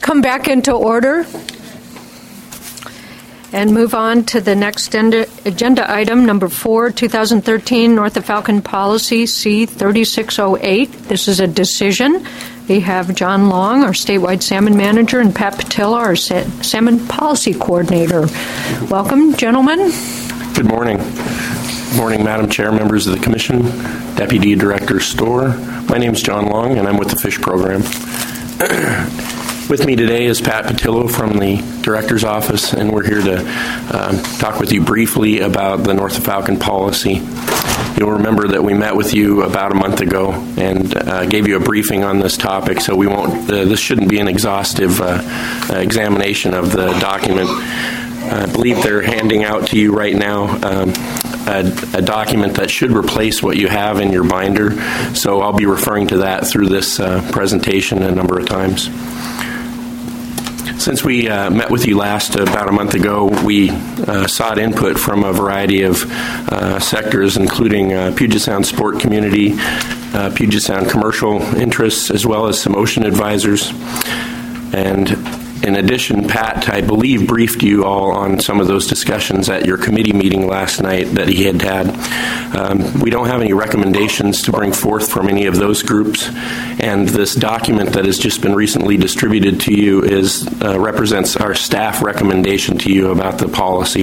come back into order and move on to the next agenda item, number 4, 2013 North of Falcon Policy C3608. This is a decision. We have John Long, our statewide salmon manager, and Pat Patilla, our salmon policy coordinator. Welcome, gentlemen. Good morning. Good morning, Madam Chair, members of the Commission, Deputy Director Storr. My name is John Long, and I'm with the Fish Program. With me today is Pat Patilla from the Director's Office, and we're here to talk with you briefly about the North of Falcon policy. You'll remember that we met with you about a month ago and gave you a briefing on this topic, so we won't. This shouldn't be an exhaustive examination of the document. I believe they're handing out to you right now a document that should replace what you have in your binder, so I'll be referring to that through this presentation a number of times. Since we met with you last about a month ago, we sought input from a variety of sectors, including Puget Sound sport community, Puget Sound commercial interests, as well as some ocean advisors. And in addition, Pat, I believe, briefed you all on some of those discussions at your committee meeting last night that he had had. We don't have any recommendations to bring forth from any of those groups, and this document that has just been recently distributed to you represents our staff recommendation to you about the policy.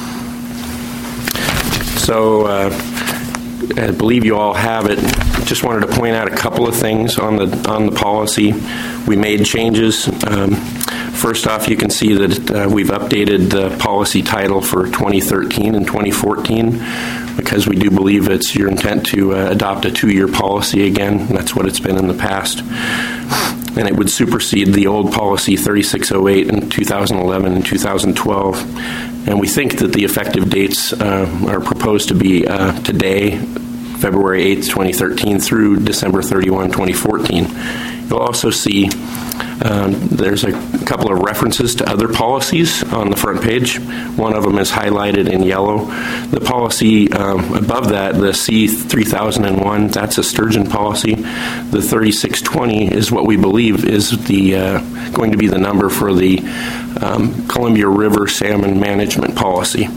So I believe you all have it. Just wanted to point out a couple of things on the policy. We made changes. First off, you can see that we've updated the policy title for 2013 and 2014 because we do believe it's your intent to adopt a 2-year policy again. That's what it's been in the past. And it would supersede the old policy 3608 in 2011 and 2012. And we think that the effective dates are proposed to be today, February 8th, 2013 through December 31, 2014. You'll also see there's a couple of references to other policies on the front page. One of them is highlighted in yellow. The policy above that, the C3001, that's a sturgeon policy. The 3620 is what we believe is going to be the number for the Columbia River salmon management policy.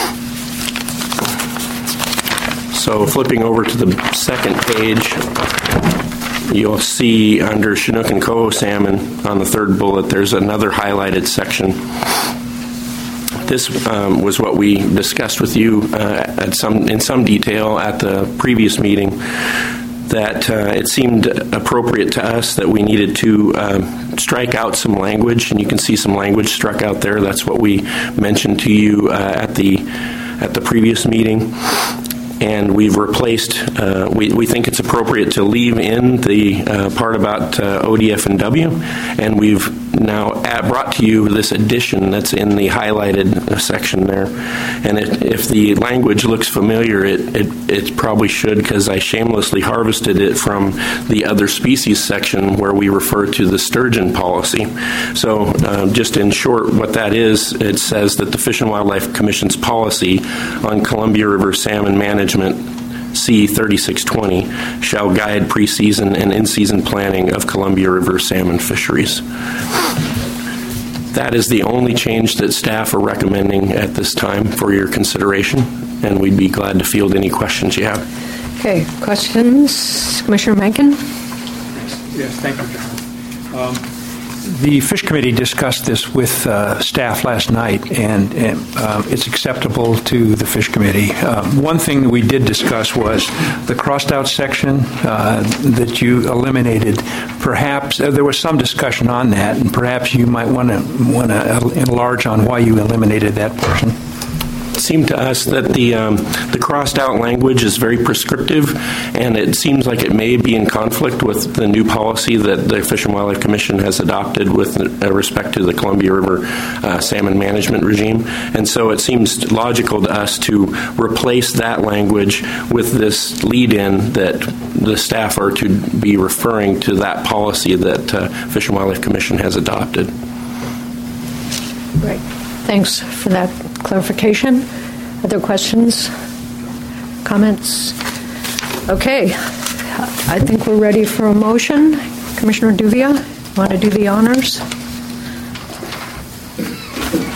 So flipping over to the second page, you'll see under Chinook and Coho salmon on the third bullet, there's another highlighted section. This was what we discussed with you in some detail at the previous meeting, that it seemed appropriate to us that we needed to strike out some language, and you can see some language struck out there. That's what we mentioned to you at the previous meeting. And we've replaced, we think it's appropriate to leave in the part about ODF and W, and we've now brought to you this addition that's in the highlighted section there. And if the language looks familiar, it probably should, because I shamelessly harvested it from the other species section where we refer to the sturgeon policy. So just in short, what that is, it says that the Fish and Wildlife Commission's policy on Columbia River salmon management C3620 shall guide preseason and in-season planning of Columbia River salmon fisheries. That is the only change that staff are recommending at this time for your consideration, and we'd be glad to field any questions you have. Okay, questions? Commissioner Mencken? Yes, thank you, John. The Fish Committee discussed this with staff last night, and it's acceptable to the Fish Committee. One thing that we did discuss was the crossed-out section that you eliminated. Perhaps there was some discussion on that, and perhaps you might want to enlarge on why you eliminated that portion. It seemed to us that the crossed-out language is very prescriptive, and it seems like it may be in conflict with the new policy that the Fish and Wildlife Commission has adopted with respect to the Columbia River salmon management regime. And so it seems logical to us to replace that language with this lead-in that the staff are to be referring to that policy that Fish and Wildlife Commission has adopted. Great. Thanks for that clarification. Other questions? Comments? Okay. I think we're ready for a motion. Commissioner Duvia, want to do the honors?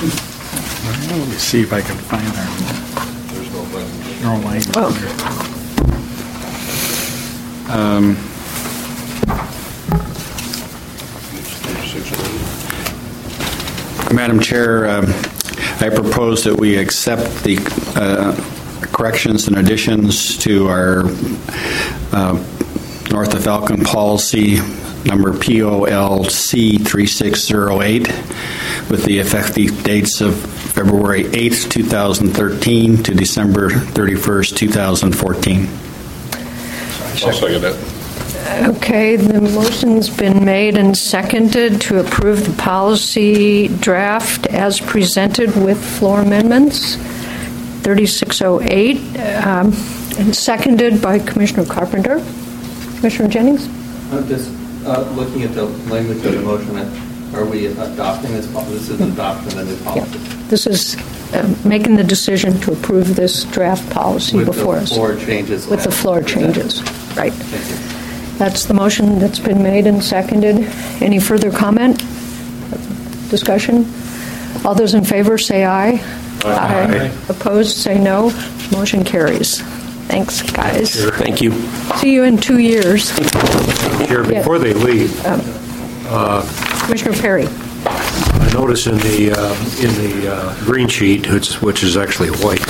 Let me see if I can find our. No language. Oh. Madam Chair, I propose that we accept the corrections and additions to our North of Falcon policy number POLC 3608 with the effective dates of February 8th, 2013 to December 31st, 2014. I'll second that. Okay, the motion's been made and seconded to approve the policy draft as presented with floor amendments, 3608, and seconded by Commissioner Carpenter. Commissioner Jennings? Just looking at the language of the motion, are we adopting this policy? This is adopting the new policy. Yeah. This is making the decision to approve this draft policy before us. With the floor changes. With the floor changes, right. Thank you. That's the motion that's been made and seconded. Any further comment? Discussion? All those in favor say aye. Aye. Opposed, say no. Motion carries. Thanks, guys. Thank you. See you in 2 years. Here, before they leave, Commissioner Perry. I notice in the green sheet, which is actually white,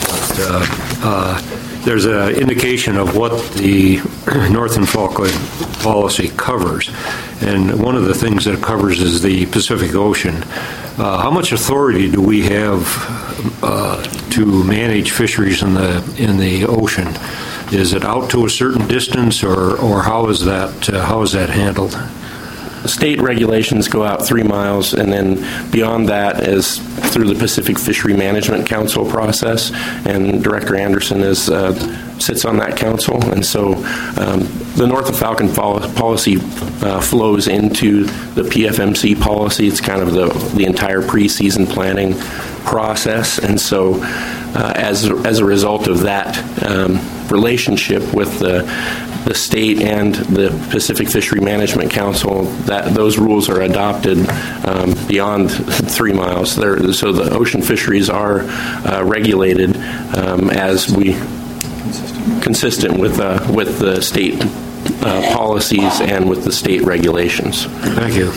there's an indication of what the North and Falkland policy covers. And one of the things that it covers is the Pacific Ocean. How much authority do we have to manage fisheries in the ocean? Is it out to a certain distance, or how is that handled? State regulations go out 3 miles, and then beyond that is through the Pacific Fishery Management Council process, and Director Anderson sits on that council, and so the North of Falcon policy flows into the PFMC policy. It's kind of the entire pre-season planning process, and so as a result of that relationship with the state and the Pacific Fishery Management Council, that those rules are adopted beyond 3 miles. So the ocean fisheries are regulated as consistent with the state policies and with the state regulations. Thank you.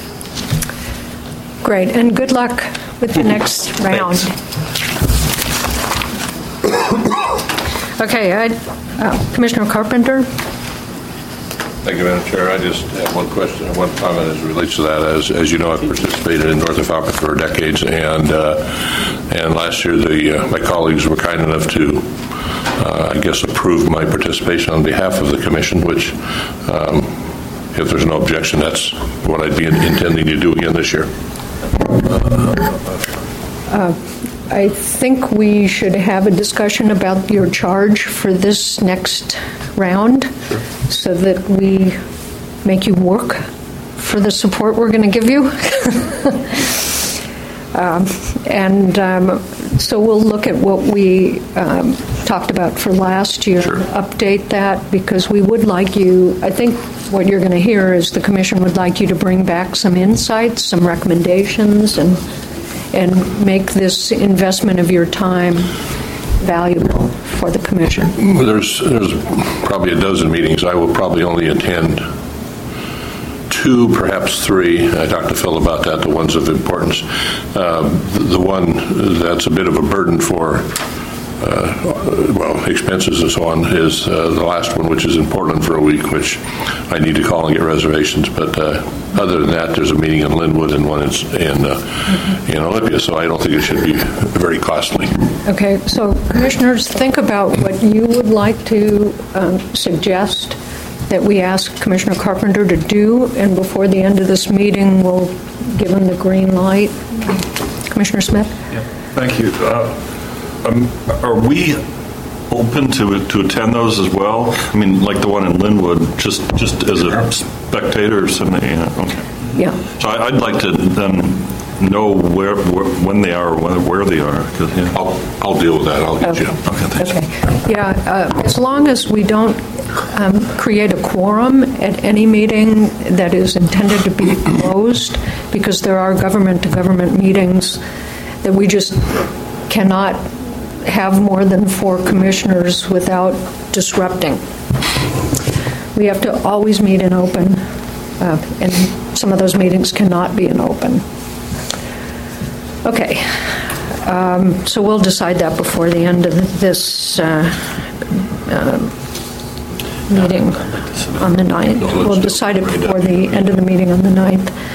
Great, and good luck with the next round. Okay, Commissioner Carpenter? Thank you, Madam Chair. I just have one question and one comment as it relates to that. As you know, I've participated in North of Falcon for decades, and last year my colleagues were kind enough to, approve my participation on behalf of the Commission, which, if there's no objection, that's what I'd be intending to do again this year. I think we should have a discussion about your charge for this next round so that we make you work for the support we're going to give you. So we'll look at what we talked about for last year, update that, because we would like you, I think what you're going to hear is the Commission would like you to bring back some insights, some recommendations, and make this investment of your time valuable for the Commission. There's probably a dozen meetings. I will probably only attend 2, perhaps 3. I talked to Phil about that, the ones of importance. The one that's a bit of a burden for expenses and so on is the last one, which is in Portland for a week, which I need to call and get reservations. But other than that, there's a meeting in Linwood and one in Olympia, so I don't think it should be very costly. Okay, so commissioners, think about what you would like to suggest that we ask Commissioner Carpenter to do, and before the end of this meeting, we'll give him the green light. Commissioner Smith? Yeah, thank you. Are we open to attend those as well? I mean, like the one in Linwood, just as a spectator or something? Yeah. Okay. Yeah. So I'd like to then know when they are or where they are. 'Cause, yeah. I'll deal with that. I'll get you. Okay, thanks. Okay. Yeah, as long as we don't create a quorum at any meeting that is intended to be closed, because there are government-to-government meetings that we just cannot have more than 4 commissioners without disrupting. We have to always meet in open, and some of those meetings cannot be in open. Okay, so we'll decide that before the end of this meeting on the 9th. We'll decide it before the end of the meeting on the 9th.